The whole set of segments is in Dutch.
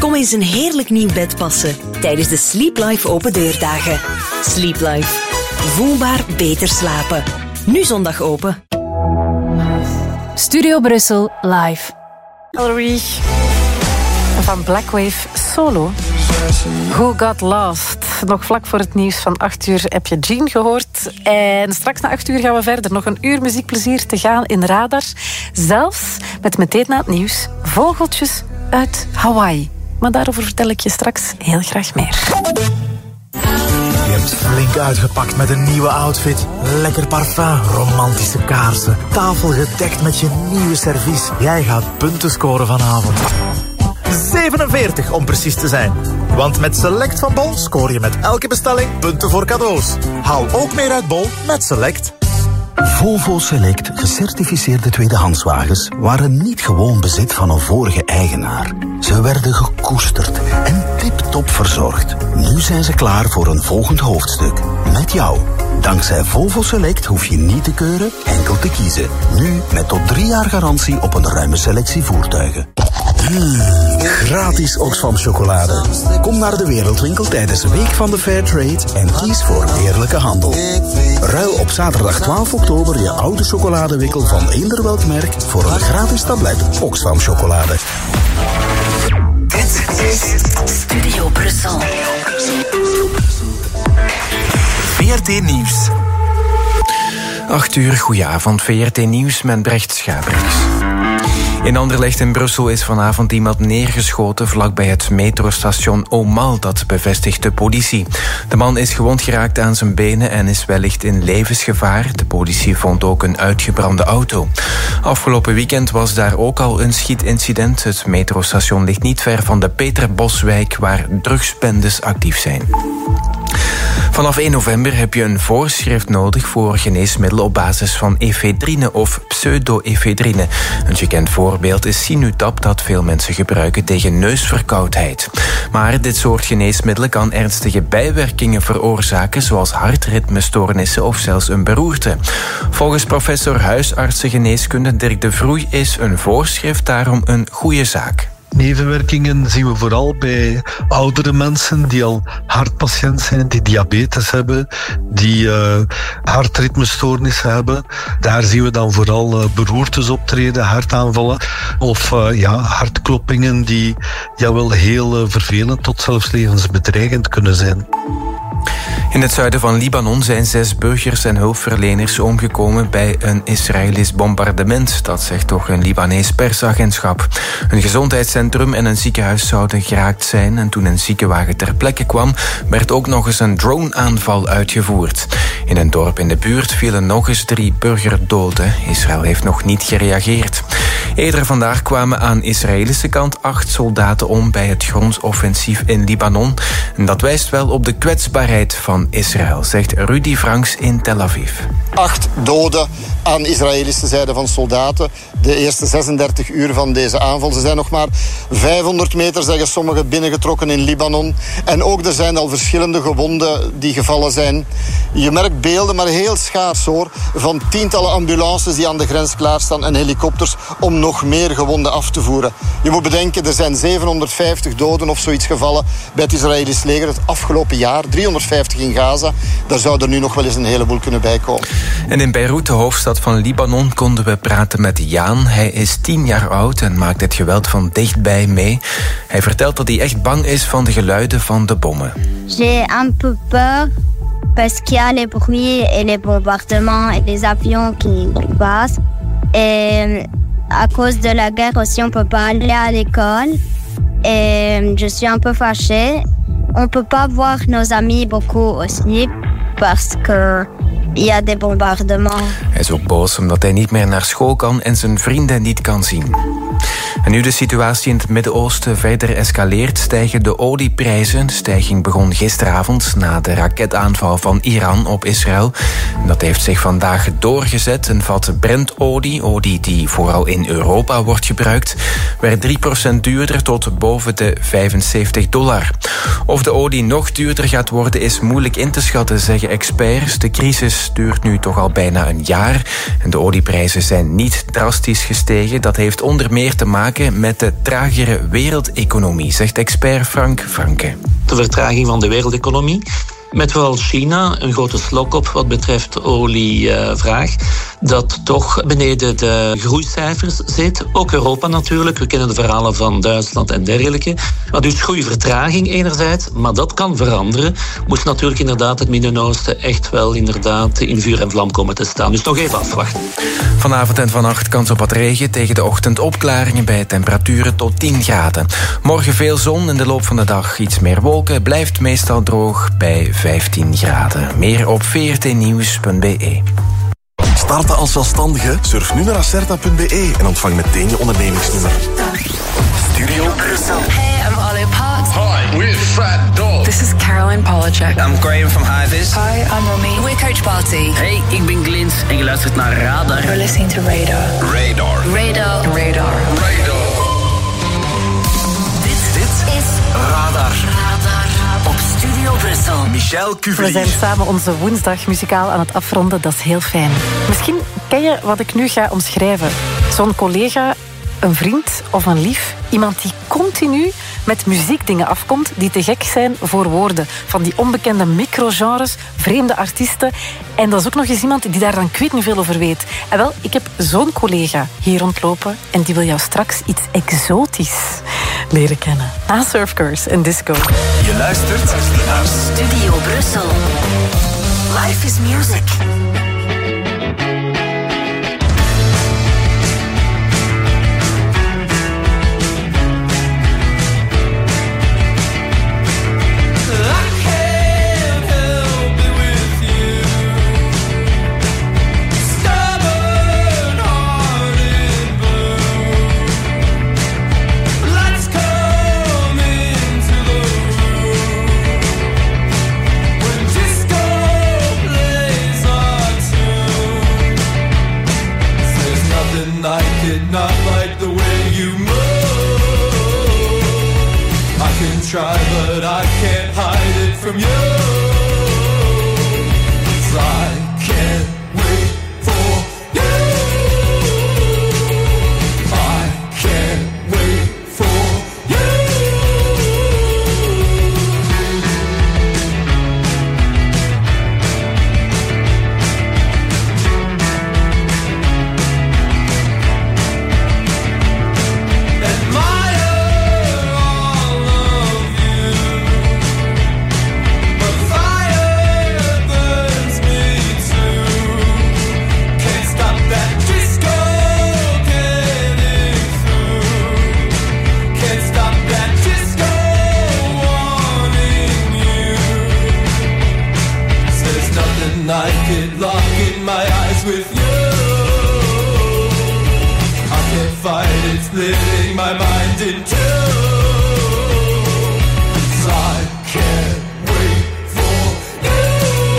Kom eens een heerlijk nieuw bed passen tijdens de Sleep Life open deurdagen. Sleep Life. Voelbaar beter slapen. Nu zondag open. Studio Brussel live. Valerie van Blackwave Solo. Who Got Lost. Nog vlak voor het nieuws van 8 uur heb je Jean gehoord. En straks na 8 uur gaan we verder. Nog een uur muziekplezier te gaan in Radar. Zelfs met meteen na het nieuws vogeltjes uit Hawaii. Maar daarover vertel ik je straks heel graag meer. Je hebt flink uitgepakt met een nieuwe outfit. Lekker parfum, romantische kaarsen. Tafel gedekt met je nieuwe servies. Jij gaat punten scoren vanavond. 47 om precies te zijn. Want met Select van Bol scoor je met elke bestelling punten voor cadeaus. Haal ook meer uit Bol met Select. Volvo Select gecertificeerde tweedehandswagens waren niet gewoon bezit van een vorige eigenaar. Ze werden gekoesterd en tip-top verzorgd. Nu zijn ze klaar voor een volgend hoofdstuk. Met jou. Dankzij Volvo Select hoef je niet te keuren, enkel te kiezen. Nu met tot 3 jaar garantie op een ruime selectie voertuigen. Gratis Oxfam chocolade. Kom naar de Wereldwinkel tijdens de Week van de Fairtrade en kies voor eerlijke handel. Ruil op zaterdag 12 oktober je oude chocoladewikkel van eender welk merk voor een gratis tablet Oxfam chocolade. Dit is Studio Brussel. VRT Nieuws. 8 uur, goedenavond. VRT Nieuws met Brecht Schabergs. In Anderlecht in Brussel is vanavond iemand neergeschoten vlakbij het metrostation Aumale, dat bevestigt de politie. De man is gewond geraakt aan zijn benen en is wellicht in levensgevaar. De politie vond ook een uitgebrande auto. Afgelopen weekend was daar ook al een schietincident. Het metrostation ligt niet ver van de Peterboswijk, waar drugsbendes actief zijn. Vanaf 1 november heb je een voorschrift nodig voor geneesmiddelen op basis van efedrine of pseudo-efedrine. Een gekend voorbeeld is Sinutab, dat veel mensen gebruiken tegen neusverkoudheid. Maar dit soort geneesmiddelen kan ernstige bijwerkingen veroorzaken, zoals hartritmestoornissen of zelfs een beroerte. Volgens professor huisartsengeneeskunde Dirk de Vroei is een voorschrift daarom een goede zaak. Nevenwerkingen zien we vooral bij oudere mensen die al hartpatiënt zijn, die diabetes hebben, die hartritmestoornissen hebben. Daar zien we dan vooral beroertes optreden, hartaanvallen of hartkloppingen die wel heel vervelend tot zelfs levensbedreigend kunnen zijn. In het zuiden van Libanon zijn 6 burgers en hulpverleners omgekomen bij een Israëlisch bombardement. Dat zegt toch een Libanees persagentschap. Een gezondheidscentrum en een ziekenhuis zouden geraakt zijn. En toen een ziekenwagen ter plekke kwam, werd ook nog eens een droneaanval uitgevoerd. In een dorp in de buurt vielen nog eens 3 burgerdoden. Israël heeft nog niet gereageerd. Eerder vandaag kwamen aan Israëlische kant 8 soldaten om bij het grondoffensief in Libanon. En dat wijst wel op de kwetsbaarheid van Israël, zegt Rudy Franks in Tel Aviv. 8 doden aan de Israëlische zijde van soldaten. De eerste 36 uur van deze aanval. Ze zijn nog maar 500 meter, zeggen sommigen, binnengetrokken in Libanon. En ook er zijn al verschillende gewonden die gevallen zijn. Je merkt beelden, maar heel schaars hoor, van tientallen ambulances die aan de grens klaarstaan en helikopters om nog meer gewonden af te voeren. Je moet bedenken, er zijn 750 doden of zoiets gevallen bij het Israëlisch leger het afgelopen jaar. 350 in Gaza. Daar zou er nu nog wel eens een heleboel kunnen bijkomen. En in Beirut, de hoofdstad van Libanon, konden we praten met Jan. Hij is 10 jaar oud en maakt het geweld van dichtbij mee. Hij vertelt dat hij echt bang is van de geluiden van de bommen. J'ai un peu peur parce qu'il y a les bruits et les bombardements et les avions qui passent. Et à cause de la guerre aussi, on peut pas aller à l'école. Et je suis un peu fâchée. On peut pas voir nos amis beaucoup aussi parce que il y a des bombardements. Hij is ook boos omdat hij niet meer naar school kan en zijn vrienden niet kan zien. En nu de situatie in het Midden-Oosten verder escaleert, stijgen de olieprijzen. De stijging begon gisteravond na de raketaanval van Iran op Israël. En dat heeft zich vandaag doorgezet. Een vat Brent-olie, olie die vooral in Europa wordt gebruikt, werd 3% duurder tot boven de $75. Of de olie nog duurder gaat worden is moeilijk in te schatten, zeggen experts. De crisis duurt nu toch al bijna een jaar en de olieprijzen zijn niet drastisch gestegen. Dat heeft onder meer te maken maken met de tragere wereldeconomie, zegt expert Frank Franke. De vertraging van de wereldeconomie, met vooral China een grote slok op wat betreft olievraag, dat toch beneden de groeicijfers zit. Ook Europa natuurlijk, we kennen de verhalen van Duitsland en dergelijke. Maar dus groeivertraging enerzijds, maar dat kan veranderen. Moest natuurlijk inderdaad het Midden-Oosten echt wel inderdaad in vuur en vlam komen te staan. Dus nog even afwachten. Vanavond en vannacht kans op wat regen, tegen de ochtend opklaringen bij temperaturen tot 10 graden. Morgen veel zon, in de loop van de dag iets meer wolken, blijft meestal droog bij 15 graden. Meer op vrtnieuws.be. Starten als zelfstandige? Surf nu naar acerta.be en ontvang meteen je ondernemingsnummer. Studio Brussel. Hey, I'm Ollie Potts. Hi, we're Fat Dog. This is Caroline Polachek. I'm Graham from Hivis. Hi, I'm Romy. We're Coach Party. Hey, ik ben Glint en je luistert naar Radar. You're listening to Radar. Radar. Radar. Radar. Radar. Dit is Radar. Op Studio Brussel. Michel Cuvelier. We zijn samen onze woensdag muzikaal aan het afronden. Dat is heel fijn. Misschien ken je wat ik nu ga omschrijven. Zo'n collega, een vriend of een lief. Iemand die continu met muziekdingen afkomt die te gek zijn voor woorden. Van die onbekende microgenres, vreemde artiesten. En dat is ook nog eens iemand die daar dan ik weet niet veel over weet. En wel, ik heb zo'n collega hier rondlopen en die wil jou straks iets exotisch leren kennen. Na Surfcars en Disco. Je luistert naar Studio Brussel. Life is music. Not like the way you move. I can try, but I can't hide it from you. 'Cause I can't wait for you. I can't wait for you. I could lock in my eyes with you. I can't fight it, splitting my mind in two. 'Cause I can't wait for you.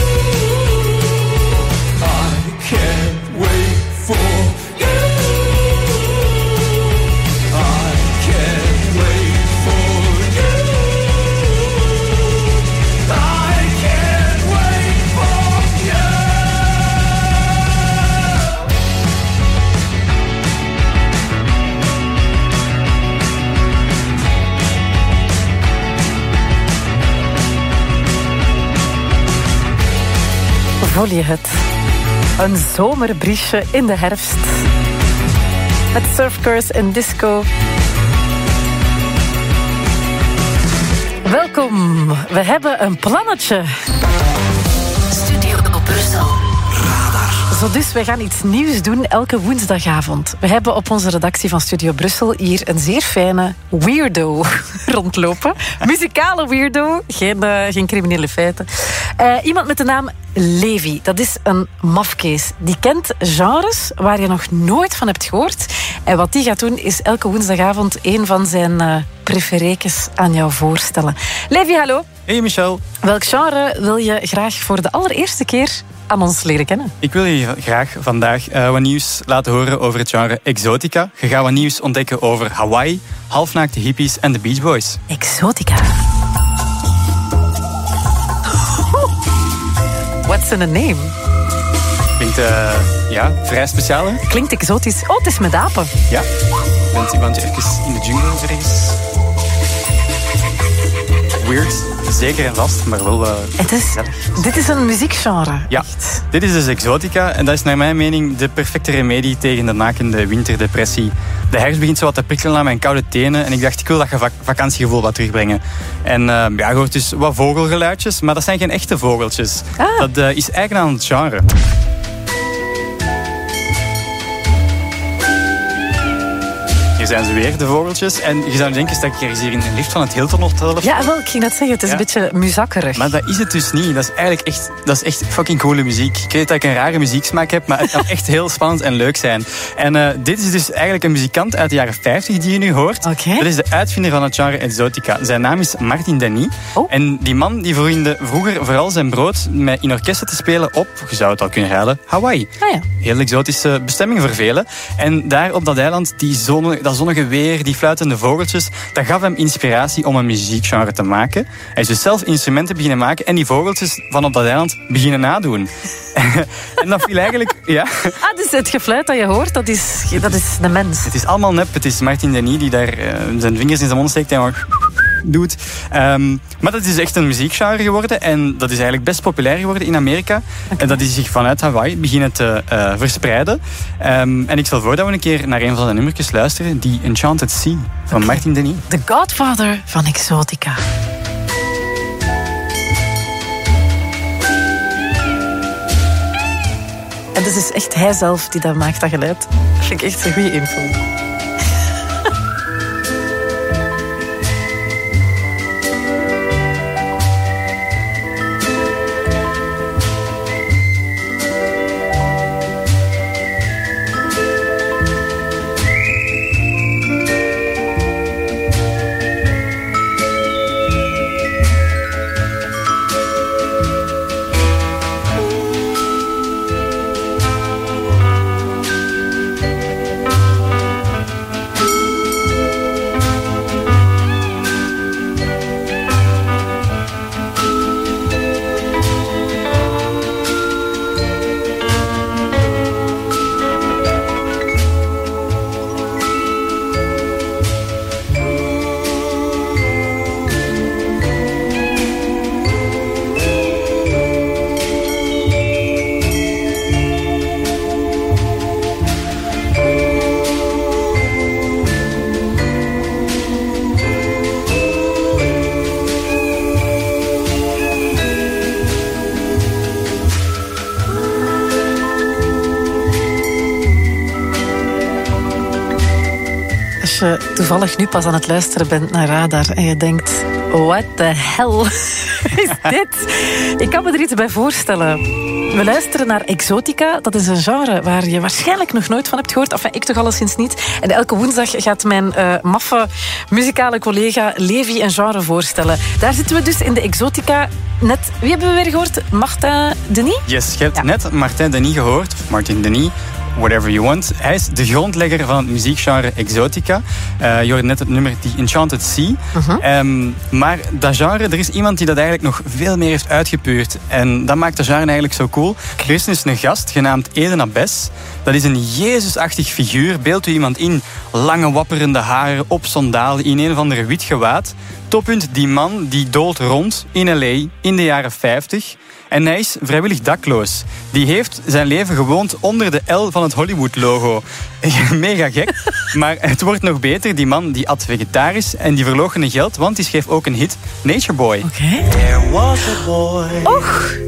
I can't wait for you. I can't wait for you. I can't wait for you. Voel je het? Een zomerbriesje in de herfst. Met Surfcars en Disco. Welkom. We hebben een plannetje. Studio Brussel. Zo dus, wij gaan iets nieuws doen elke woensdagavond. We hebben op onze redactie van Studio Brussel hier een zeer fijne weirdo rondlopen. Muzikale weirdo, geen criminele feiten. Iemand met de naam Levi. Dat is een mafkees. Die kent genres waar je nog nooit van hebt gehoord. En wat die gaat doen, is elke woensdagavond een van zijn prefereekjes aan jou voorstellen. Levi, hallo. Hey Michel. Welk genre wil je graag voor de allereerste keer aan ons leren kennen? Ik wil je graag vandaag wat nieuws laten horen over het genre exotica. Je gaat wat nieuws ontdekken over Hawaii, halfnaakte hippies en de Beach Boys. Exotica. What's in a name? Klinkt vrij speciaal, hè? Klinkt exotisch. Oh, het is met apen. Ja. Want je even in de jungle ergens. Weird, zeker en vast, maar wel dit is een muziekgenre. Ja, dit is dus exotica en dat is naar mijn mening de perfecte remedie tegen de nakende winterdepressie. De herfst begint zo wat te prikkelen aan mijn koude tenen en ik dacht, ik wil dat vakantiegevoel wat terugbrengen. En je hoort dus wat vogelgeluidjes, maar dat zijn geen echte vogeltjes. Dat is eigen aan het genre. Hier zijn ze weer, de vogeltjes. En je zou denken, dat ik ergens hier in de lift van het Hilton Hotel of... Ja, wel, ik ging dat zeggen. Het is een beetje muzakkerig. Maar dat is het dus niet. Dat is eigenlijk echt fucking coole muziek. Ik weet dat ik een rare muzieksmaak heb, maar het kan echt heel spannend en leuk zijn. En dit is dus eigenlijk een muzikant uit de jaren 50 die je nu hoort. Okay. Dat is de uitvinder van het genre exotica. Zijn naam is Martin Denis. Oh. En die man die verdiende vroeger vooral zijn brood met in orkesten te spelen op, je zou het al kunnen raden, Hawaii. Ah, ja. Heel exotische bestemming voor velen. En daar op dat eiland, dat zonnige weer, die fluitende vogeltjes, dat gaf hem inspiratie om een muziekgenre te maken. Hij is dus zelf instrumenten beginnen maken en die vogeltjes van op dat eiland beginnen nadoen. En dat viel eigenlijk... Ja. Dus het gefluit dat je hoort, dat is de mens. Het is allemaal nep. Het is Martin Denis die daar zijn vingers in zijn mond steekt en doet. Maar dat is echt een muziekgenre geworden en dat is eigenlijk best populair geworden in Amerika. Okay. En dat is zich vanuit Hawaii beginnen te verspreiden. En ik stel voor dat we een keer naar een van de nummertjes luisteren, die Enchanted Sea van Martin Denis. The Godfather van exotica. En dat is echt hij zelf die dat maakt, dat geluid. Dat vind ik echt een goede info. Als je toevallig nu pas aan het luisteren bent naar Radar en je denkt, what the hell is dit? Ik kan me er iets bij voorstellen. We luisteren naar exotica. Dat is een genre waar je waarschijnlijk nog nooit van hebt gehoord. Enfin, ik toch alleszins niet. En elke woensdag gaat mijn maffe muzikale collega Levi een genre voorstellen. Daar zitten we dus in de exotica. Net, wie hebben we weer gehoord? Martin Denis? Yes, je hebt net Martin Denis gehoord. Martin Denis. Whatever you want. Hij is de grondlegger van het muziekgenre exotica. Je hoorde net het nummer The Enchanted Sea. Maar dat genre, er is iemand die dat eigenlijk nog veel meer heeft uitgepuurd. En dat maakt dat genre eigenlijk zo cool. Er is dus een gast genaamd Eden Abbes. Dat is een Jezusachtig figuur. Beeld u iemand in. Lange wapperende haren, op sandalen, in een of andere wit gewaad. Toppunt, die man die doolt rond in L.A. in de jaren 50... En hij is vrijwillig dakloos. Die heeft zijn leven gewoond onder de L van het Hollywood-logo. Mega gek. Maar het wordt nog beter. Die man die at vegetarisch en die verloochende geld, want die schreef ook een hit, Nature Boy. Oké. Och.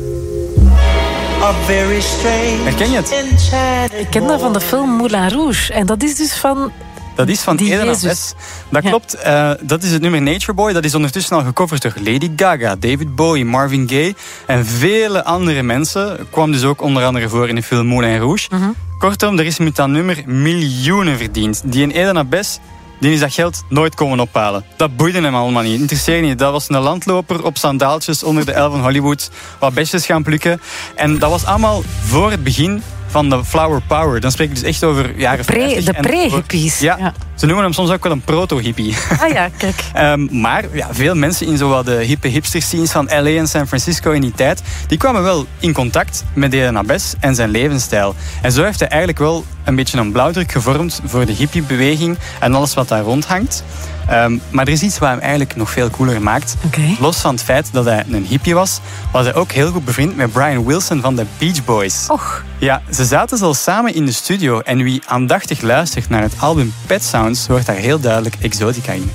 Herken je het? Ik ken dat van de film Moulin Rouge. En dat is dus van... Dat is van Eden Abbes. Dat klopt. Dat is het nummer Nature Boy. Dat is ondertussen al gecoverd door Lady Gaga, David Bowie, Marvin Gaye en vele andere mensen. Kwam dus ook onder andere voor in de film Moulin Rouge. Kortom, er is met dat nummer miljoenen verdiend. Die in Eden Abbes, die is dat geld nooit komen ophalen. Dat boeide hem allemaal niet. Interesseerde niet. Dat was een landloper op sandaaltjes onder de L van Hollywood. Wat besjes gaan plukken. En dat was allemaal voor het begin van de Flower Power. Dan spreek ik dus echt over jaren 50. De pre-hippies. Ja, Ze noemen hem soms ook wel een proto-hippie. Ah ja, kijk. Maar veel mensen in zowel de hippe hipster-scenes van LA en San Francisco in die tijd, die kwamen wel in contact met Eden Abbes en zijn levensstijl. En zo heeft hij eigenlijk wel een beetje een blauwdruk gevormd voor de hippiebeweging en alles wat daar rondhangt. Maar er is iets wat hem eigenlijk nog veel cooler maakt. Okay. Los van het feit dat hij een hippie was hij ook heel goed bevriend met Brian Wilson van de Beach Boys. Och. Ja, ze zaten zelfs samen in de studio en wie aandachtig luistert naar het album Pet Sounds hoort daar heel duidelijk Exotica in.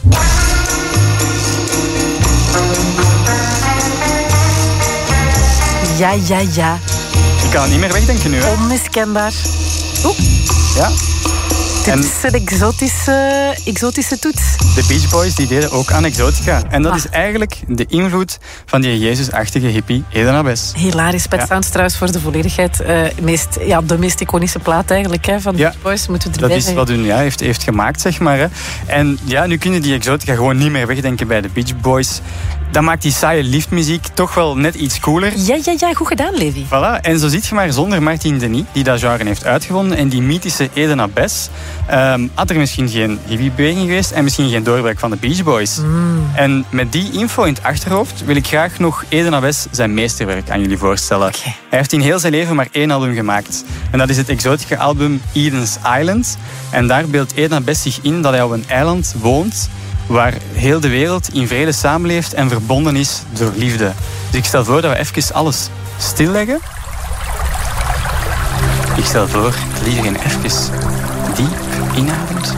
Ja. Ik kan het niet meer wegdenken nu, hè? Onmiskenbaar. Oeh. Ja. Dit is een exotische toets. De Beach Boys die deden ook aan Exotica. En dat is eigenlijk de invloed van die Jezus-achtige hippie Eden Abbes. Hilarisch. Pet Sounds trouwens voor de volledigheid. De meest iconische plaat eigenlijk van de Beach Boys. Moeten we erbij zeggen. Dat is wat hun heeft gemaakt, zeg maar. Hè. En ja, nu kunnen die Exotica gewoon niet meer wegdenken bij de Beach Boys. Dat maakt die saaie liftmuziek toch wel net iets cooler. Ja, goed gedaan, Levi. Voilà. En zo ziet je maar, zonder Martin Denis, die dat genre heeft uitgevonden, en die mythische Eden Abbes, had er misschien geen hippiebeweging geweest en misschien geen doorbraak van de Beach Boys. En met die info in het achterhoofd wil ik graag nog Eden Abbes zijn meesterwerk aan jullie voorstellen. Okay. Hij heeft in heel zijn leven maar 1 album gemaakt. En dat is het exotische album Eden's Island. En daar beeldt Eden Abbes zich in dat hij op een eiland woont waar heel de wereld in vrede samenleeft en verbonden is door liefde. Dus ik stel voor dat we even alles stilleggen. Ik stel voor dat iedereen even diep inademt.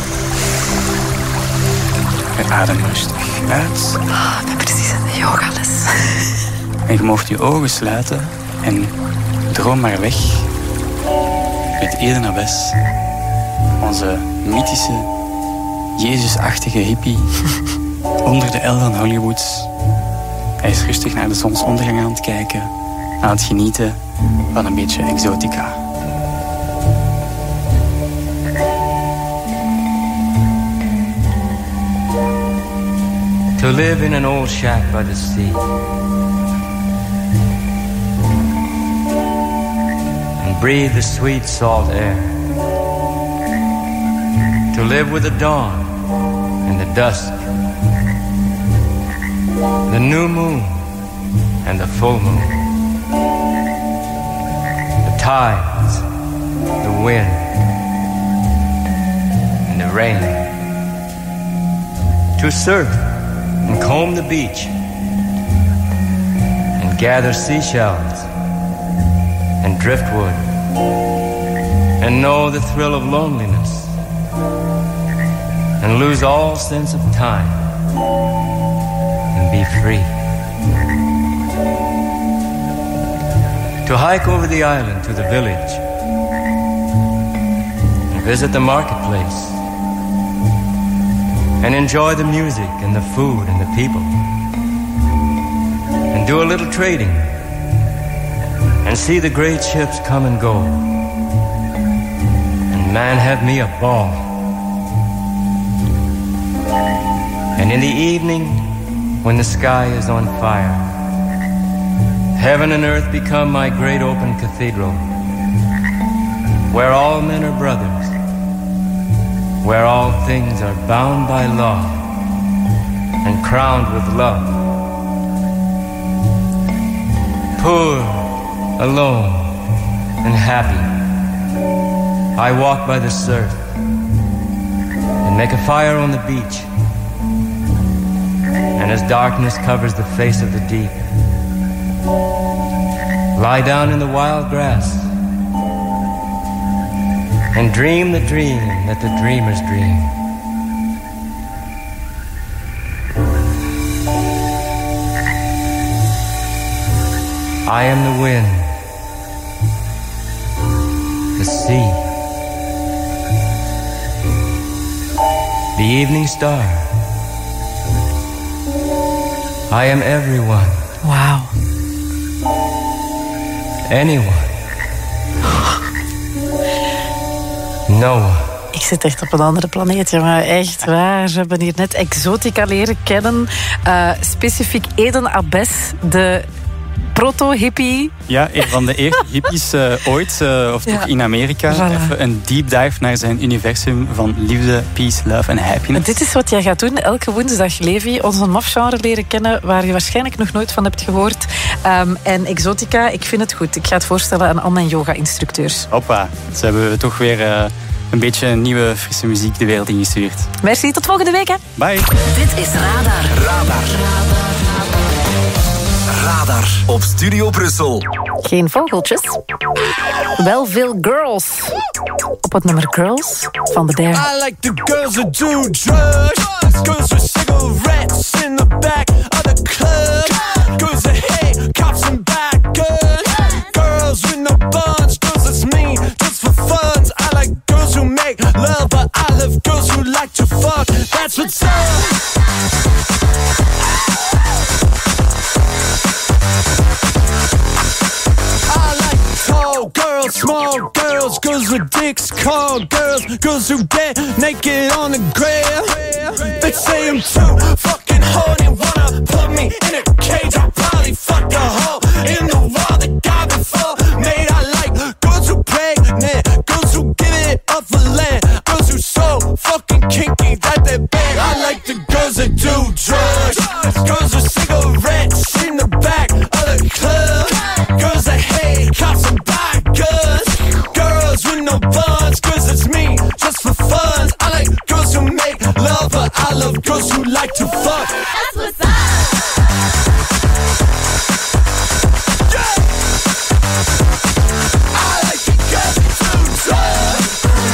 En adem rustig uit. Ik ben precies in de yogales. En je mag je ogen sluiten en droom maar weg met Eden Abbes, onze mythische Jezus-achtige hippie onder de L van Hollywood. Hij is rustig naar de zonsondergang aan het kijken, aan het genieten van een beetje exotica. To live in an old shack by the sea and breathe the sweet salt air. To live with the dawn and the dusk, the new moon and the full moon, the tides, the wind and the rain. To surf and comb the beach and gather seashells and driftwood and know the thrill of loneliness and lose all sense of time and be free. To hike over the island to the village and visit the marketplace and enjoy the music and the food and the people and do a little trading and see the great ships come and go and man, have me a ball. And in the evening, when the sky is on fire, heaven and earth become my great open cathedral, where all men are brothers, where all things are bound by law and crowned with love. Poor, alone, and happy, I walk by the surf and make a fire on the beach. And as darkness covers the face of the deep, lie down in the wild grass and dream the dream that the dreamers dream. I am the wind, the sea, the evening star. I am everyone. Wauw. Anyone. No one. Ik zit echt op een andere planeet, maar echt waar. We hebben hier net Exotica leren kennen. Specifiek Eden Abbes, de proto-hippie. Ja, een van de eerste hippies ooit, of toch in Amerika. Voilà. Even een deep dive naar zijn universum van liefde, peace, love en happiness. Dit is wat jij gaat doen elke woensdag, Levi. Ons een mafgenre leren kennen waar je waarschijnlijk nog nooit van hebt gehoord. En Exotica, ik vind het goed. Ik ga het voorstellen aan al mijn yoga-instructeurs. Hoppa, ze hebben toch weer een beetje nieuwe, frisse muziek de wereld ingestuurd. Merci, tot volgende week. Hè. Bye. Dit is Radar. Radar op Studio Brussel. Geen vogeltjes. Wel veel girls. Op het nummer Girls van The Dare. I like the girls that do drugs. Girls with cigarettes in the back of the club. Girls that hate cops and bad guns. Girls with no buns. Girls that's mean just for fun. I like girls who make love, but I love girls who like to fuck. That's what's up. Girls, small girls, girls with dicks, call girls who get naked on the ground. They say I'm too fucking horny, wanna put me in a cage. I'll probably fuck the hole in the wall that got before. Mate, I like girls who pregnant, girls who give it up for land, girls who so fucking kinky that they beg. I like the girls that do drugs, girls with cigarettes in the back of the club, girls that hate cops and bad guns, girls with no buns, girls that's me just for fun. I like girls who make love, but I love girls who like to fuck. That's what's up. Yeah. I like the girls who do drugs.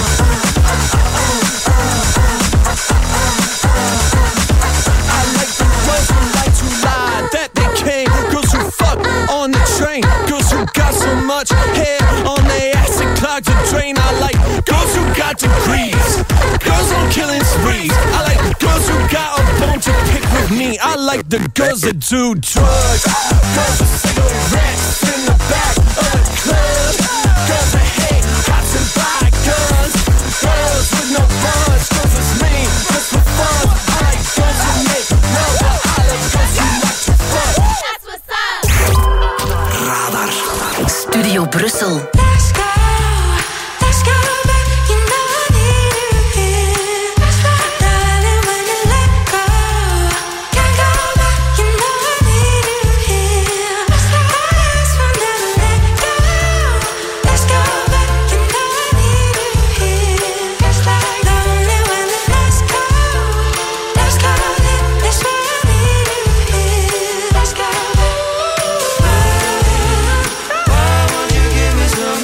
I like the girls who like to lie that they came, girls who fuck on the train, girls who got so much hair on their ass and clogged the drain. I like girls who got degrees, girls on killing sprees. I like girls who got a bone to pick with me. I like the girls that do drugs, girls with cigarettes in the back of the club, girls that hate cops and buy guns, girls with no buns, girls that's mean just for fun. I like girls who make love, but I love girls who like to fuck. That's what's up. Radar. Studio Brussel. Why won't you give me some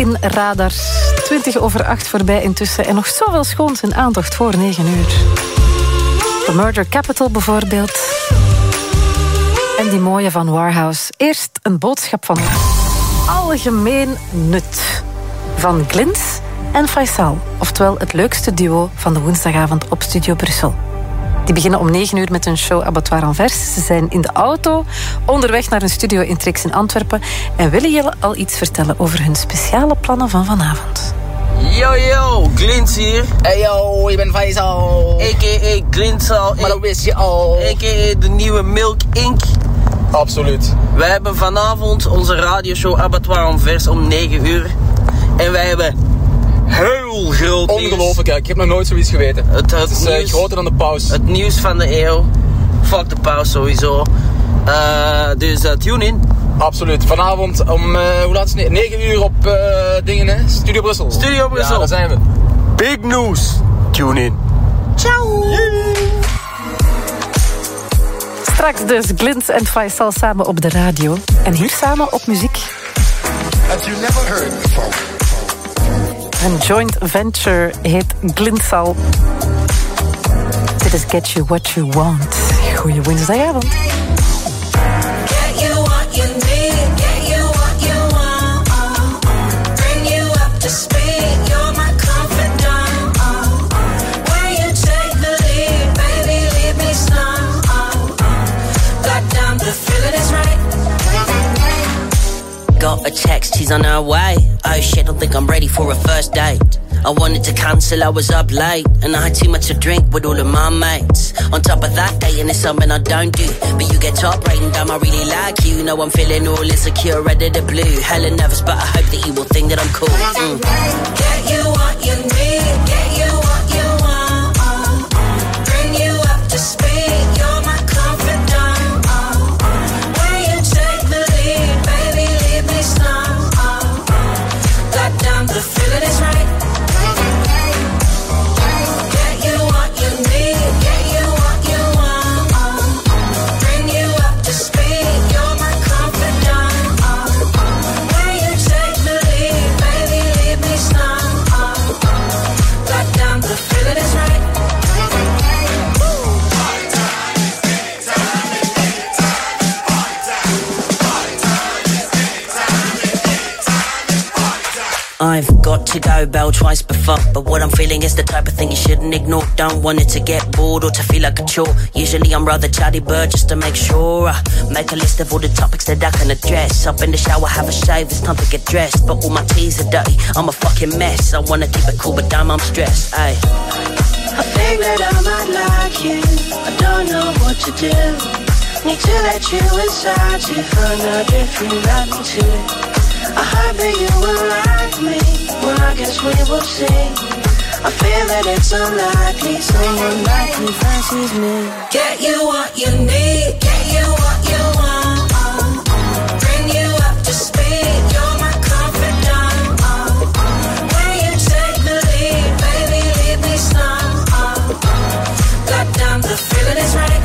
in Radar. 7:20 voorbij intussen. En nog zoveel schoons in aandacht voor 9 uur. The Murder Capital bijvoorbeeld. En die mooie van Warhouse. Eerst een boodschap van algemeen nut. Van Glins en Faisal. Oftewel het leukste duo van de woensdagavond op Studio Brussel. Die beginnen om 9 uur met hun show Abattoir Anvers. Ze zijn in de auto, onderweg naar een studio in Trix in Antwerpen. En willen jullie al iets vertellen over hun speciale plannen van vanavond? Yo, Glins hier. Hey yo, ik ben Faisal. A.k.a. Glinsal. Maar dat wist je al. A.k.a. de nieuwe Milk Inc. Absoluut. Wij hebben vanavond onze radioshow Abattoir Anvers om 9 uur. En wij hebben heel groot nieuws. Ongelooflijk, ik heb nog nooit zoiets geweten. Het is nieuws, groter dan de pauze. Het nieuws van de eeuw. Fuck de pauze sowieso. Dus tune in. Absoluut. Vanavond om, hoe laat is het? 9 uur op dingen, hè? Studio Brussel. Studio Brussel. Ja, daar zijn we. Big news. Tune in. Ciao. Straks dus Glins en Faisal samen op de radio. En hier samen op muziek. As you never heard before. Een joint venture heet Glinsal. Dit is Get You What You Want. Goeie woensdagavond. Got a text, she's on her way. Oh shit, don't think I'm ready for a first date. I wanted to cancel, I was up late. And I had too much to drink with all of my mates. On top of that, dating is something I don't do. But you get top rating, damn, I really like you. Know I'm feeling all insecure, red of the blue. Hella nervous, but I hope that you will think that I'm cool. Get you what you need, get you what you want. Bring you up to speed, you're my confidant. When you take the lead, baby, leave me slow. Goddamn, the feeling is right. I've got to go, bell twice before. But what I'm feeling is the type of thing you shouldn't ignore. Don't want it to get bored or to feel like a chore. Usually I'm rather chatty bird just to make sure I make a list of all the topics that I can address. Up in the shower, have a shave, it's time to get dressed. But all my teas are dirty, I'm a fucking mess. I wanna keep it cool, but damn, I'm stressed, ayy. I think that I might like you, I don't know what to do. Need to let you inside to find out if you like me too. I hope that you will like me, well I guess we will see. I feel that it's unlikely someone like me fancies me. Get you what you need, get you what you want. Bring you up to speed, you're my confidant. When you take the lead, baby, leave me slow. Goddamn, the feeling is right.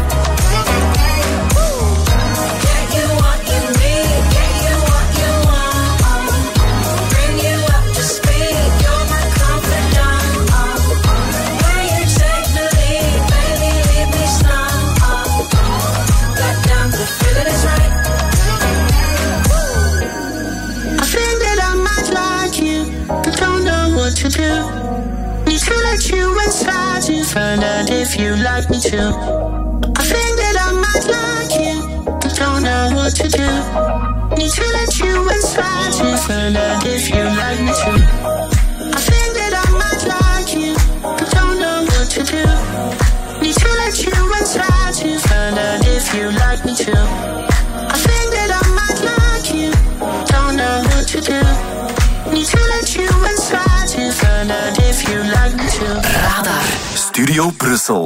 To do. Need to let you inside to find out if you like me too. I think that I might like you, but don't know what to do. Need to let you inside to find out if you like me too. I think that I might like you, but don't know what to do. Need to let you inside to find out if you like me too. I think that I might like you, don't know what to do. Need to let you inside to find out if you like me too. Radar. Studio Brussel.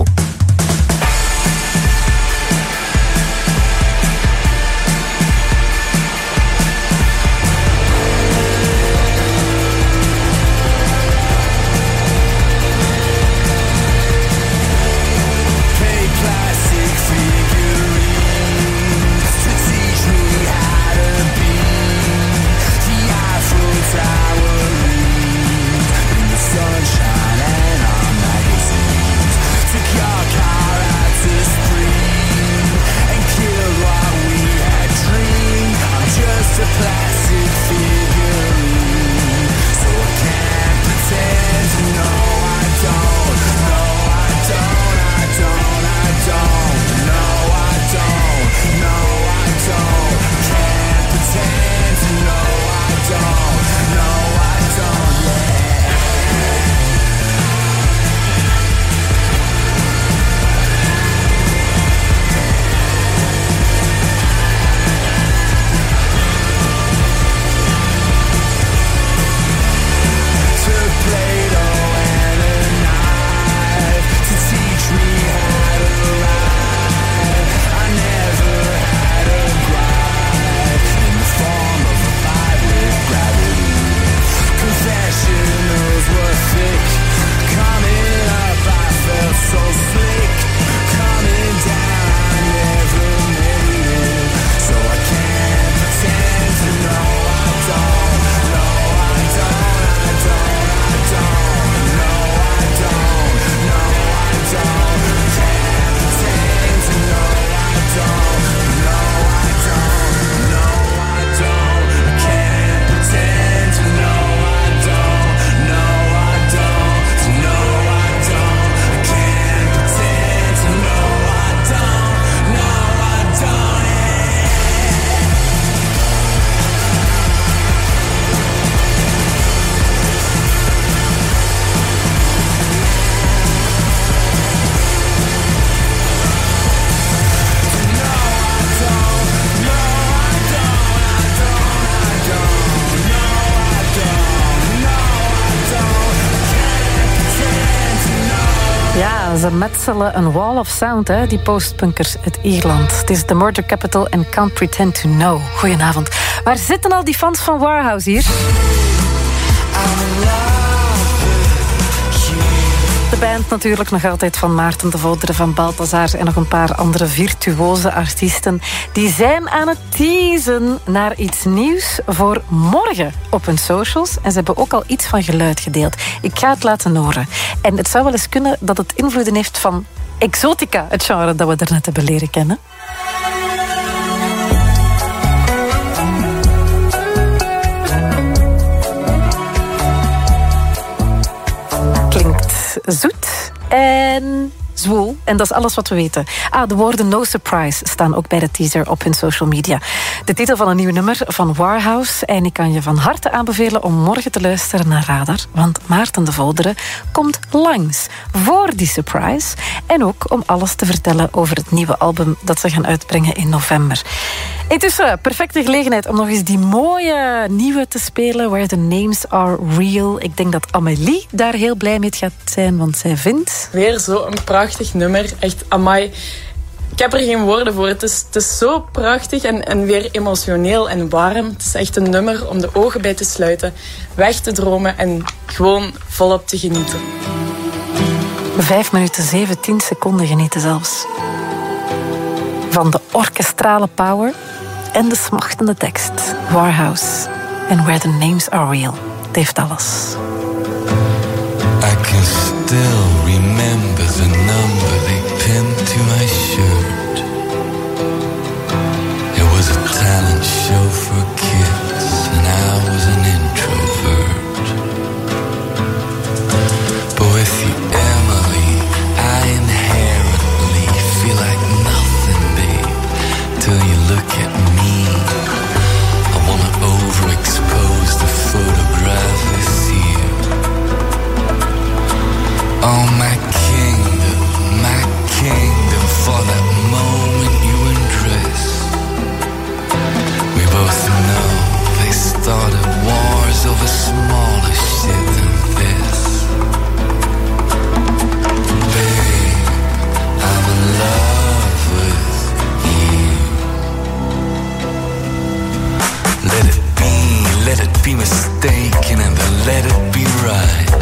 Tower Ja, ze metselen een wall of sound, hè, die postpunkers uit Ierland. Het is The Murder Capital and Can't Pretend to Know. Goedenavond. Waar zitten al die fans van Warhouse hier? De band natuurlijk nog altijd van Maarten de Volderen, van Balthazar en nog een paar andere virtuoze artiesten. Die zijn aan het teasen naar iets nieuws voor morgen op hun socials. En ze hebben ook al iets van geluid gedeeld. Ik ga het laten horen. En het zou wel eens kunnen dat het invloeden heeft van exotica, het genre dat we daarnet hebben leren kennen. Klinkt zoet en zwoel. En dat is alles wat we weten. De woorden No Surprise staan ook bij de teaser op hun social media. De titel van een nieuw nummer van Warhouse. En ik kan je van harte aanbevelen om morgen te luisteren naar Radar. Want Maarten de Volderen komt langs voor die surprise. En ook om alles te vertellen over het nieuwe album dat ze gaan uitbrengen in november. Intussen, perfecte gelegenheid om nog eens die mooie nieuwe te spelen. Where the Names Are Real. Ik denk dat Amélie daar heel blij mee gaat zijn, want zij vindt... Weer zo'n prachtig nummer. Echt, amai. Ik heb er geen woorden voor. Het is zo prachtig en weer emotioneel en warm. Het is echt een nummer om de ogen bij te sluiten, weg te dromen en gewoon volop te genieten. 5 minuten 17 seconden genieten zelfs. Van de orkestrale power en de smachtende tekst. Warhouse en Where the Names Are Real. Het heeft alles. I can still remember the number they pinned to my shirt. It was a talent show for kids and I was an introvert. But with you, Emily, I inherently feel like nothing, babe, till you look at me. I wanna overexpose the photograph this year. Oh, my kingdom, for that moment you undress. We both know they started wars over smaller shit than this. Babe, I'm in love with you. Let it be mistaken, and then let it be right.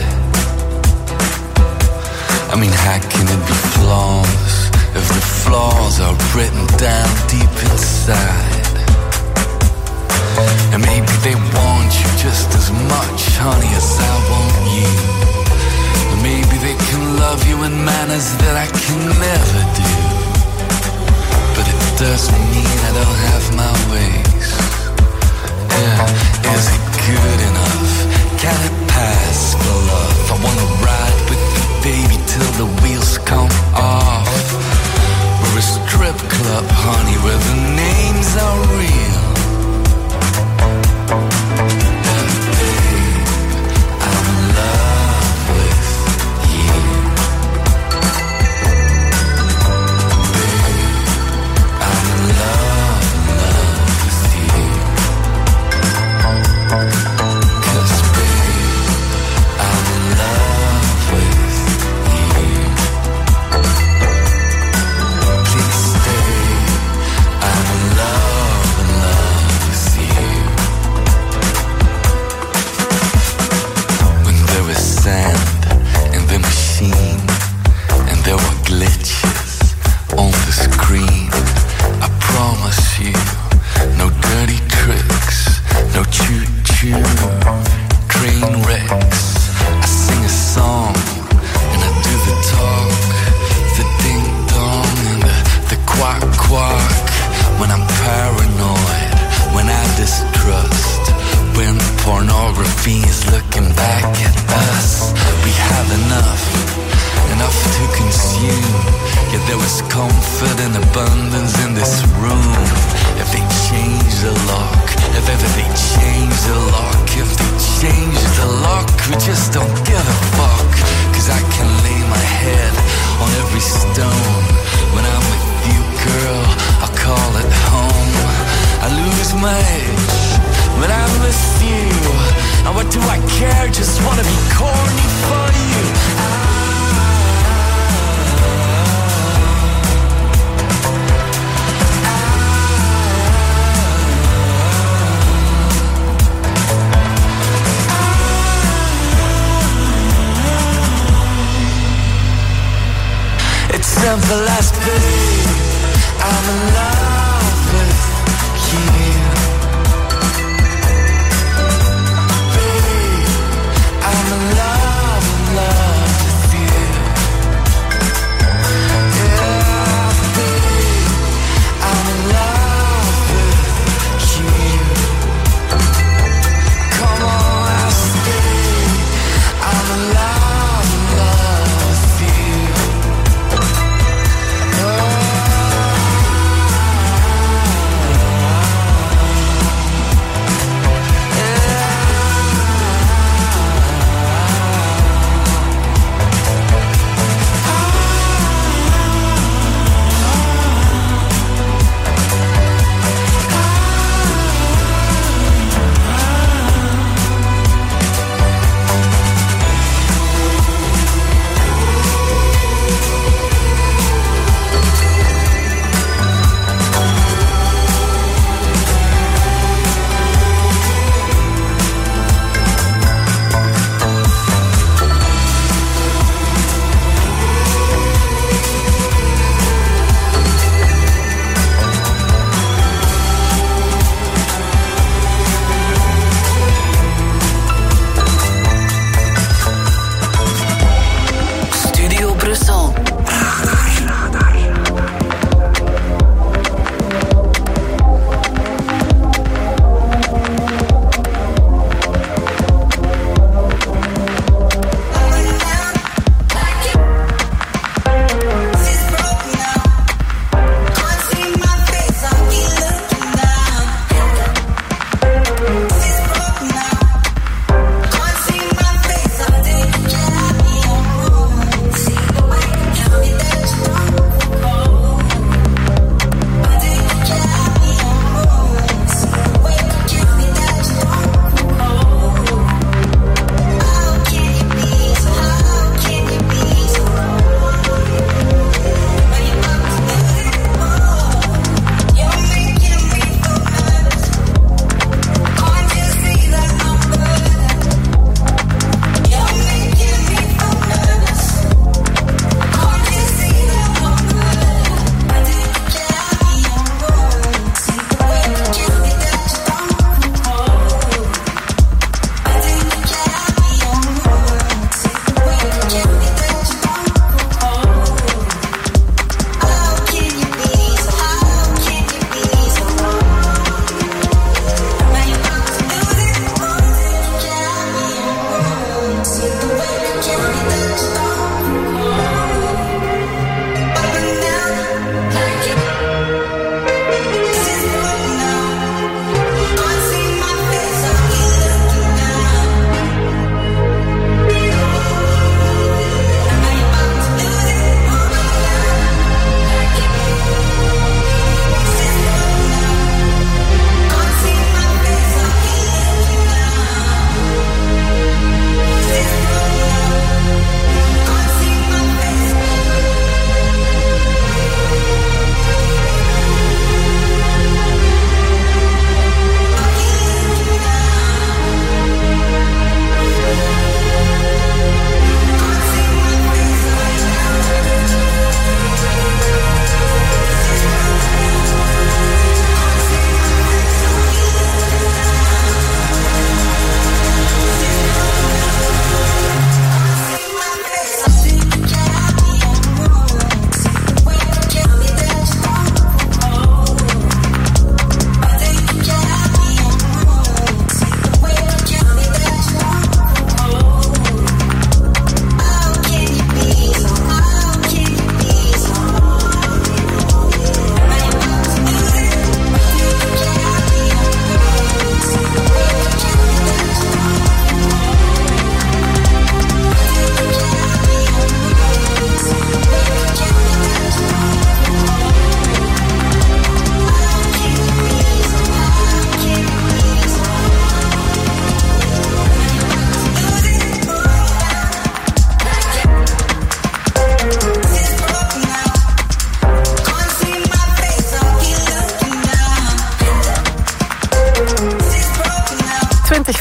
I mean, how can it be flawless if the flaws are written down deep inside? And maybe they want you just as much, honey, as I want you. And maybe they can love you in manners that I can never do. But it doesn't mean I don't have my ways. Yeah, is it good enough? Can it pass for love? I wanna ride with you, baby, till the wheels come off. We're a strip club, honey, where the names are real. But babe, I'm in love with you. Babe, I'm in love with you. 'Cause babe, I'm in love with you. Please stay. I'm in love with you. When there was sand in the machine and there were glitches on the screen, I promise you, no dirty tricks, no choo-choo, train wrecks. I sing a song and I do the talk, the ding-dong and the quack-quack. When I'm paranoid, when I distrust, when pornography is looking back at us. We have enough to consume. Yet there was comfort and abundance in this room. If they change the lock, if ever they change the lock, if they change the lock, we just don't give a fuck. 'Cause I can lay my head on every stone. When I'm with you, girl, I call it home. I lose my edge when I'm with you. And what do I care? Just wanna be corny for you. simple as babe, I'm in love with you. Babe, I'm in love with you. Yeah, babe, I'm in love with you. Come on, I stay, I'm in love with you.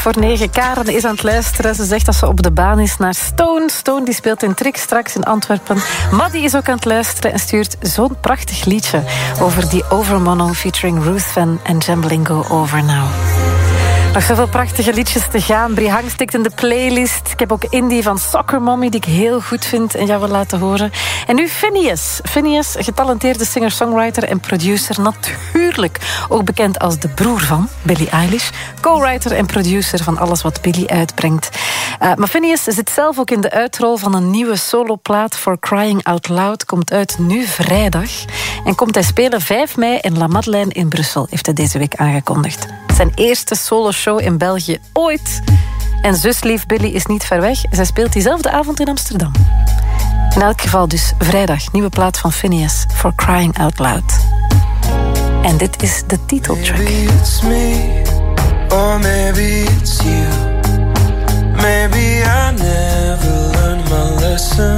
9:20. Karen is aan het luisteren. Ze zegt dat ze op de baan is naar Stone. Stone die speelt in Trix straks in Antwerpen. Maddy is ook aan het luisteren en stuurt zo'n prachtig liedje over die Overmono featuring Ruth Van en Jamblingo Over Now. Nog zoveel prachtige liedjes te gaan. Brihang stikt in de playlist. Ik heb ook Indie van Soccer Mommy, die ik heel goed vind en jou wil laten horen. En nu Phineas. Phineas, getalenteerde singer-songwriter en producer. Natuurlijk ook bekend als de broer van Billie Eilish. Co-writer en producer van alles wat Billie uitbrengt. Maar Phineas zit zelf ook in de uitrol van een nieuwe soloplaat For Crying Out Loud. Komt uit nu vrijdag. En komt hij spelen 5 mei in La Madeleine in Brussel, heeft hij deze week aangekondigd. Zijn eerste soloshow in België ooit. En zuslief Billy is niet ver weg. Zij speelt diezelfde avond in Amsterdam. In elk geval dus vrijdag, nieuwe plaat van Phineas, For Crying Out Loud. En dit is de titeltrack. Maybe it's me, or maybe it's you. Maybe I never learned my lesson.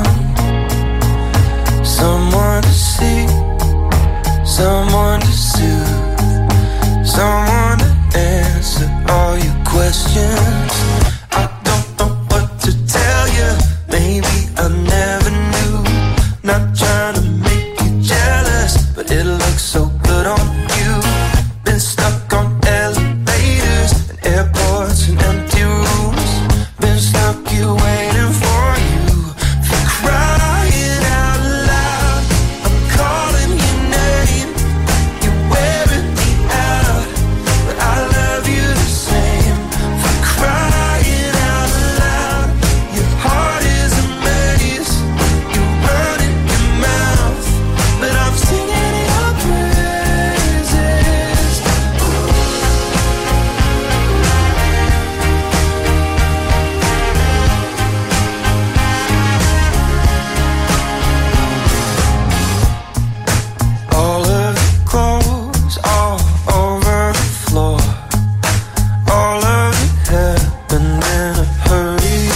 Someone to see, someone to soothe, someone to answer all your questions. I don't know what to tell you. Maybe I never knew. Not trying to make you jealous, but it looks so good on you. Been stuck on elevators and airports and empty rooms. Been stuck here waiting for you. For crying out loud, I'm calling your name. You're wearing me out, but I love you the same. For crying out loud, your heart is a maze. You run in your mouth, but I'm singing your praises. All of the clothes all over the floor. All of it happened in a hurry.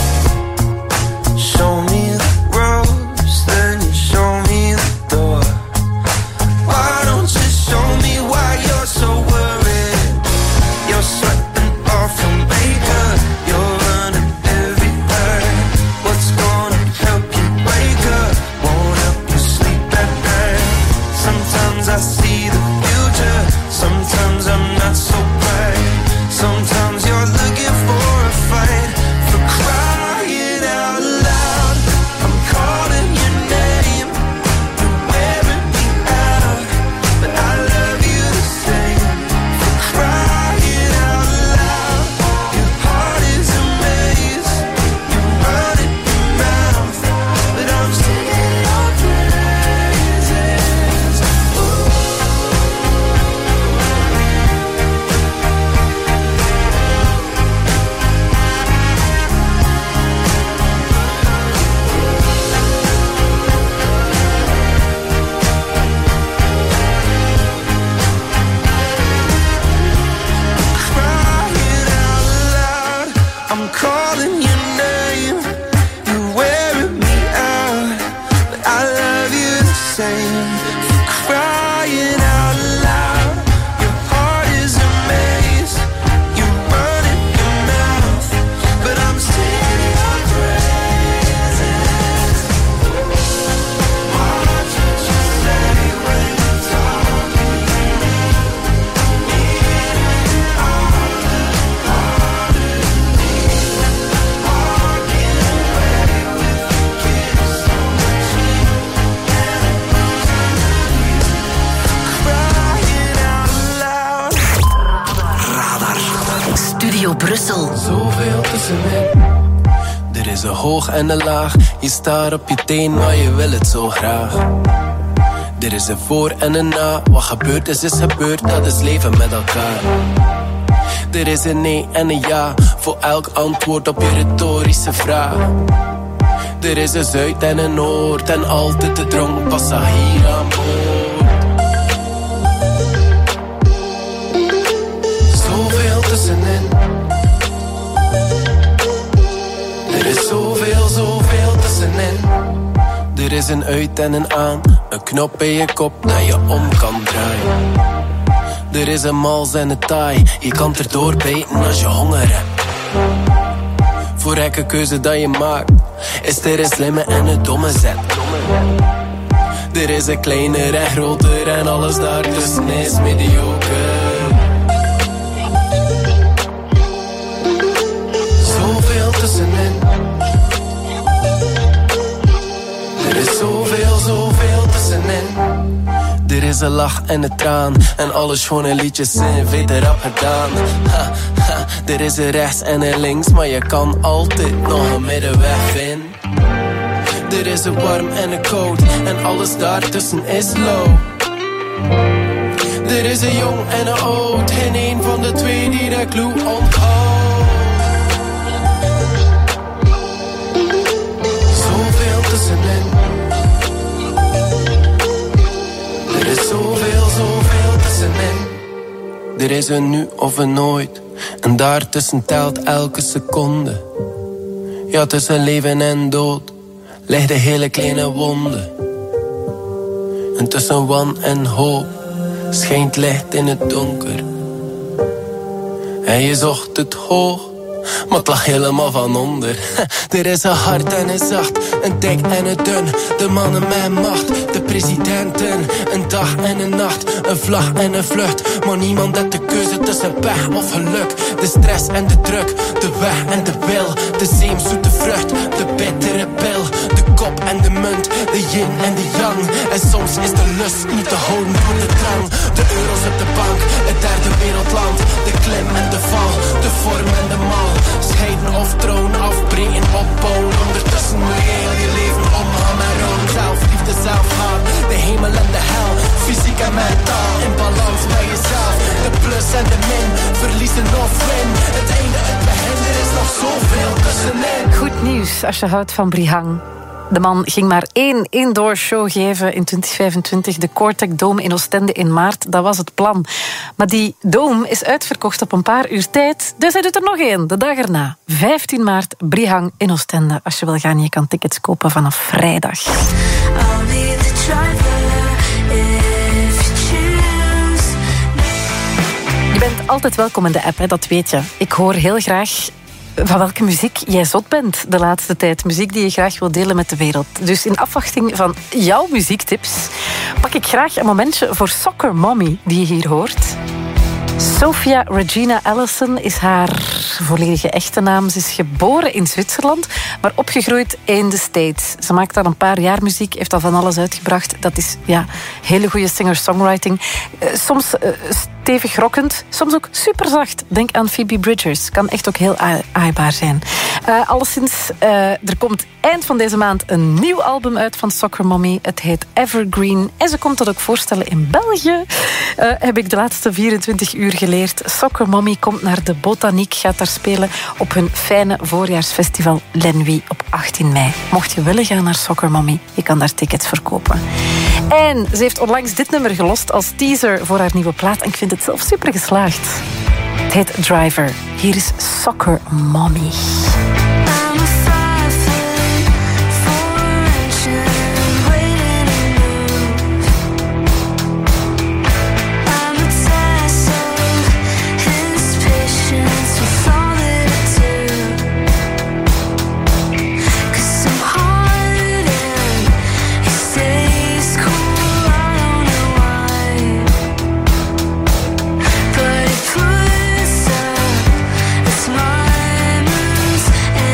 Show me the ropes, then you show me the door. Why don't you show me why you're so worried? You're sweating off your makeup, you're running everywhere. What's gonna help you wake up? Won't help you sleep at night. Sometimes I see the future, sometimes I'm not so bright. Sometimes you're looking for a fight. For crying out loud, I'm calling your name. You're wearing me out, but I love you the same. For crying out loud, your heart is a maze. You run in your mouth, but I'm singing your praises. Crying out loud, I'm calling your name. You're wearing me out, but I love you the same. For crying out loud, your heart is a maze. You run in your mouth, but I'm singing your praises. Watch what you say when you're talking. Studio Brussel. Zoveel tussenin. Er is een hoog en een laag. Je staat op je teen, maar je wil het zo graag. Er is een voor en een na. Wat gebeurd is gebeurd, dat is leven met elkaar. Er is een nee en een ja. Voor elk antwoord op je retorische vraag. Er is een zuid en een noord. En altijd de dronk passagier aan boord. Zoveel tussenin. Er is zoveel, zoveel tussenin. Er is een uit en een aan. Een knop in je kop dat je om kan draaien. Er is een mals en een taai. Je kan erdoor bijten als je honger hebt. Voor elke keuze dat je maakt, is er een slimme en een domme zet. Er is een kleiner en groter en alles daartussen is mediocre. Zoveel tussenin. Er is zoveel tussenin. Er is een lach en een traan en alle schone liedjes zijn veel rap gedaan. Ha, ha. Er is een rechts en een links, maar je kan altijd nog een middenweg vinden. Er is een warm en een koud en alles daartussen is low. Er is een jong en een oud, geen een van de twee die de clue onthoudt. Zoveel tussenin. Er is zoveel tussenin. Er is een nu of een nooit en daartussen telt elke seconde. Ja, tussen leven en dood ligt de hele kleine wonde. En tussen wan en hoop schijnt licht in het donker. En je zocht het hoog, maar het lag helemaal van onder. Er is een hard en een zacht, een dik en een dun. De mannen met macht, de presidenten. Een dag en een nacht, een vlag en een vlucht. Maar niemand heeft de keuze tussen pech of geluk. De stress en de druk, de weg en de wil. De zeemzoete vrucht, de bittere pil. De kop en de munt, de yin en de yang. En soms is de lust niet te houden door de drang. De euro's op de bank, het derde wereldland. De klim en de val, de vorm en de mal. Scheiden of troon, afbreken, opbouwen. Ondertussen moet je heel je leven omgaan met roon. Zelfliefde, zelfhaat, de hemel en de hel. Fysiek en mentaal, in balans bij jezelf. De plus en de min, verliezen of win. Het einde, het begin, er is nog zoveel tussenin. Goed nieuws als je houdt van Brihang. De man ging maar 1 indoor show geven in 2025. De Cortec Dome in Oostende in maart. Dat was het plan. Maar die Dome is uitverkocht op een paar uur tijd. Dus hij doet er nog 1, de dag erna. 15 maart, Brihang in Oostende. Als je wil gaan, je kan tickets kopen vanaf vrijdag. Je bent altijd welkom in de app, hè, dat weet je. Ik hoor heel graag van welke muziek jij zot bent de laatste tijd. Muziek die je graag wil delen met de wereld. Dus in afwachting van jouw muziektips pak ik graag een momentje voor Soccer Mommy die je hier hoort. Sophia Regina Allison is haar volledige echte naam. Ze is geboren in Zwitserland, maar opgegroeid in de States. Ze maakt al een paar jaar muziek, heeft al van alles uitgebracht. Dat is hele goede singer-songwriting. Soms stevig rockend, soms ook superzacht. Denk aan Phoebe Bridgers. Kan echt ook heel aaibaar zijn. Alleszins, er komt eind van deze maand een nieuw album uit van Soccer Mommy. Het heet Evergreen. En ze komt dat ook voorstellen in België. Heb ik de laatste 24 uur geleerd. Soccer Mommy komt naar de Botaniek, gaat daar spelen op hun fijne voorjaarsfestival L'Ennui op 18 mei. Mocht je willen gaan naar Soccer Mommy, je kan daar tickets verkopen. En ze heeft onlangs dit nummer gelost als teaser voor haar nieuwe plaat. En ik vind het zelf super geslaagd. Het heet Driver. Hier is Soccer Mommy. It's my moves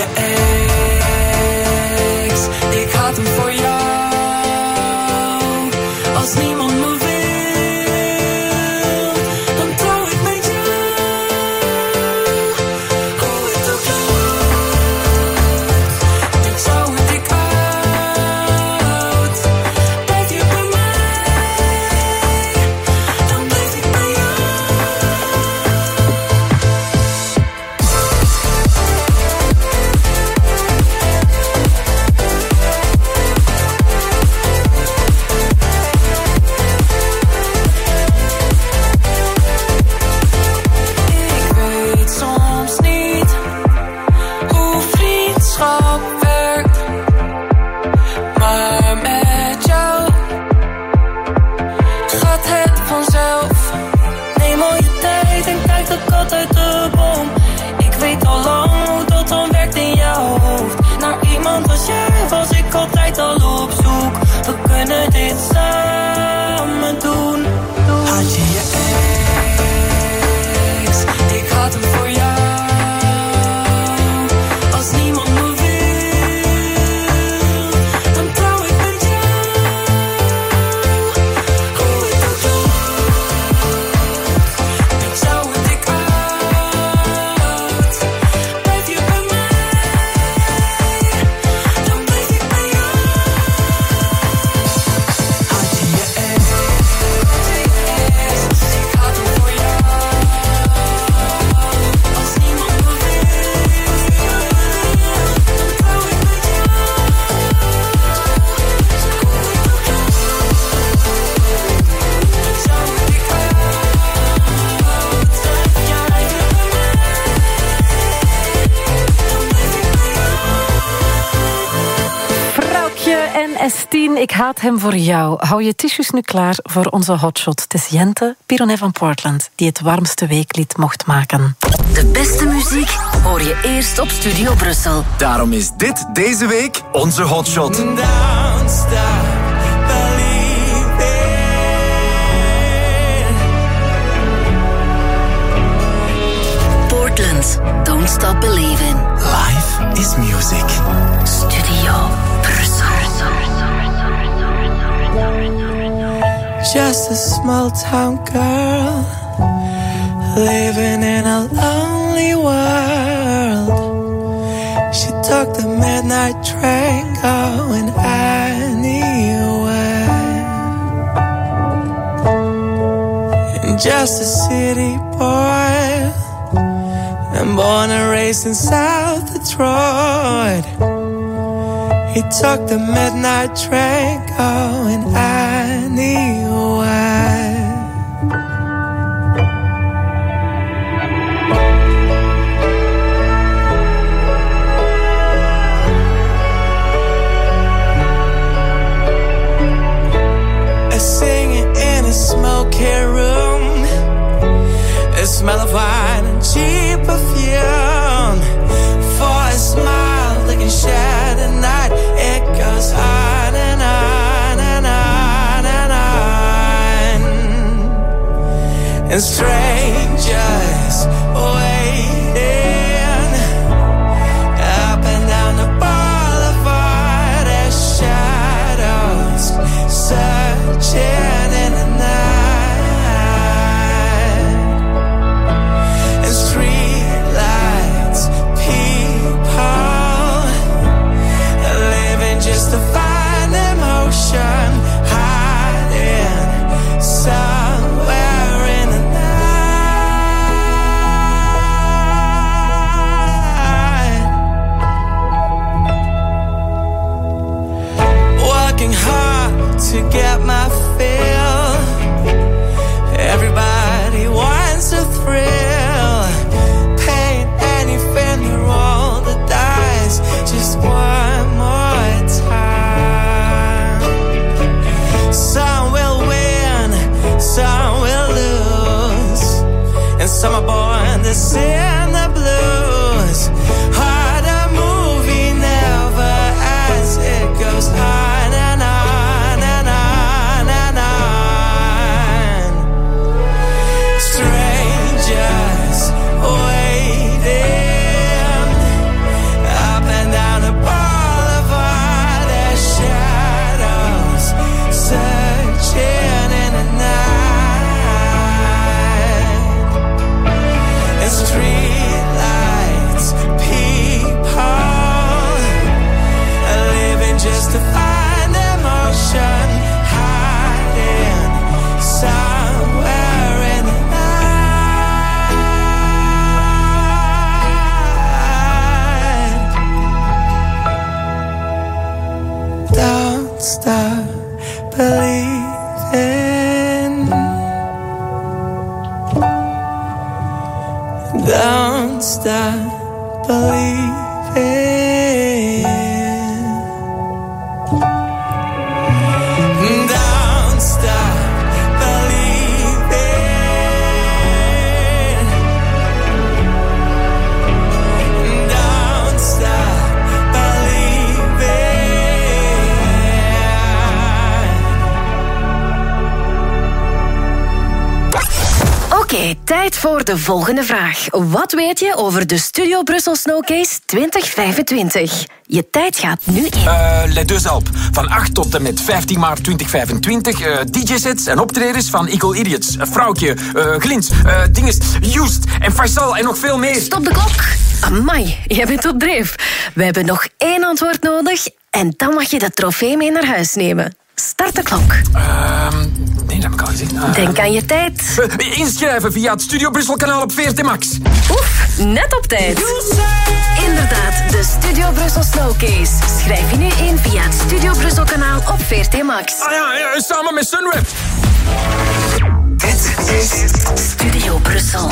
je ex. Ik had hem voor jou. Als niemand me wil, dan trouw ik met jou. Hoe het ook loopt, ik zou het dik uit. Blijf je bij mij, dan blijf ik bij jou. Was ik altijd al op zoek. We kunnen dit samen doen. Had je je ex, ik had hem voor jou. Als niemand me wil, dan trouw ik met jou. Hoe het ook loopt, ik zou het dik uit. Blijf je bij mij. S10, ik haat hem voor jou. Hou je tissues nu klaar voor onze hotshot. Het is Jente Pironet van Portland die het warmste weeklied mocht maken. De beste muziek hoor je eerst op Studio Brussel. Daarom is dit deze week onze hotshot. Don't stop believing. Portland, Don't Stop Believing. Life is music. Studio Brussel. Just a small town girl living in a lonely world. She took the midnight train going anywhere. And just a city boy, and born and raised in South Detroit. He took the midnight train going anywhere. A singing in a smoky room, a smell of wine and cheap perfume. For a smile that can shed a night, it goes on and on and on and on. And strangers waiting up and down the boulevard as shadows searching in the night. And street lights, people living just to find emotion, hiding somewhere in the night. Working hard to get my fill. Everybody wants a thrill. Paying anything to roll the dice just one more time. Some will win, some will lose, and some are born to sing the blues. Hard a movie never ends, it goes on and on and on and on. Strangers waiting up stop believing. Don't stop believing. Don't stop believing. Oké, tijd voor de volgende vraag. Wat weet je over de Studio Brussel Snowcase 2025? Je tijd gaat nu in. Les Deux Alpes. Van 8 tot en met 15 maart 2025. DJ-sets en optredens van Equal Idiots, Vrouwtje, Glins, Dinges, Joost en Faisal en nog veel meer. Stop de klok. Amai, jij bent op dreef. We hebben nog 1 antwoord nodig en dan mag je de trofee mee naar huis nemen. Start de klok. Nee, dat heb ik al gezegd. Denk aan je tijd. Inschrijven via het Studio Brussel kanaal op VRT Max. Oef, net op tijd. Inderdaad, de Studio Brussel Snowcase. Schrijf je nu in via het Studio Brussel kanaal op VRT Max. Samen met Sunweb. Dit is Studio Brussel.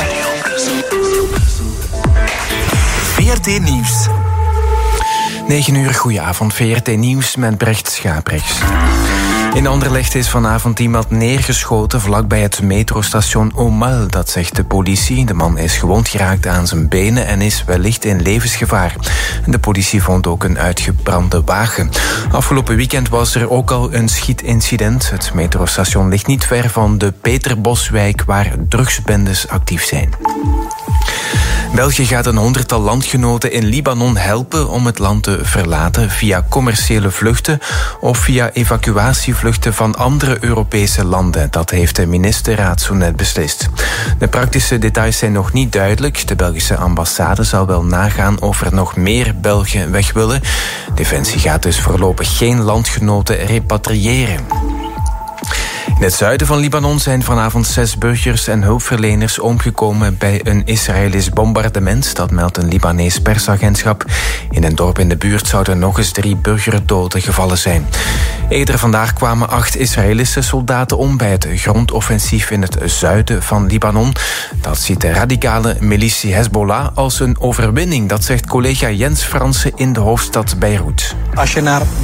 VRT Nieuws. 9 uur, goedenavond. VRT Nieuws met Brecht Schaprechts. In Anderlecht is vanavond iemand neergeschoten vlakbij het metrostation Aumale, dat zegt de politie. De man is gewond geraakt aan zijn benen en is wellicht in levensgevaar. De politie vond ook een uitgebrande wagen. Afgelopen weekend was er ook al een schietincident. Het metrostation ligt niet ver van de Peterboswijk, waar drugsbendes actief zijn. België gaat een 100-tal landgenoten in Libanon helpen om het land te verlaten via commerciële vluchten of via evacuatievluchten van andere Europese landen. Dat heeft de ministerraad zo net beslist. De praktische details zijn nog niet duidelijk. De Belgische ambassade zal wel nagaan of er nog meer Belgen weg willen. Defensie gaat dus voorlopig geen landgenoten repatriëren. In het zuiden van Libanon zijn vanavond 6 burgers en hulpverleners omgekomen bij een Israëlisch bombardement. Dat meldt een Libanees persagentschap. In een dorp in de buurt zouden nog eens 3 burgerdoden gevallen zijn. Eerder vandaag kwamen 8 Israëlische soldaten om bij het grondoffensief in het zuiden van Libanon. Dat ziet de radicale militie Hezbollah als een overwinning. Dat zegt collega Jens Fransen in de hoofdstad Beirut. Als je naar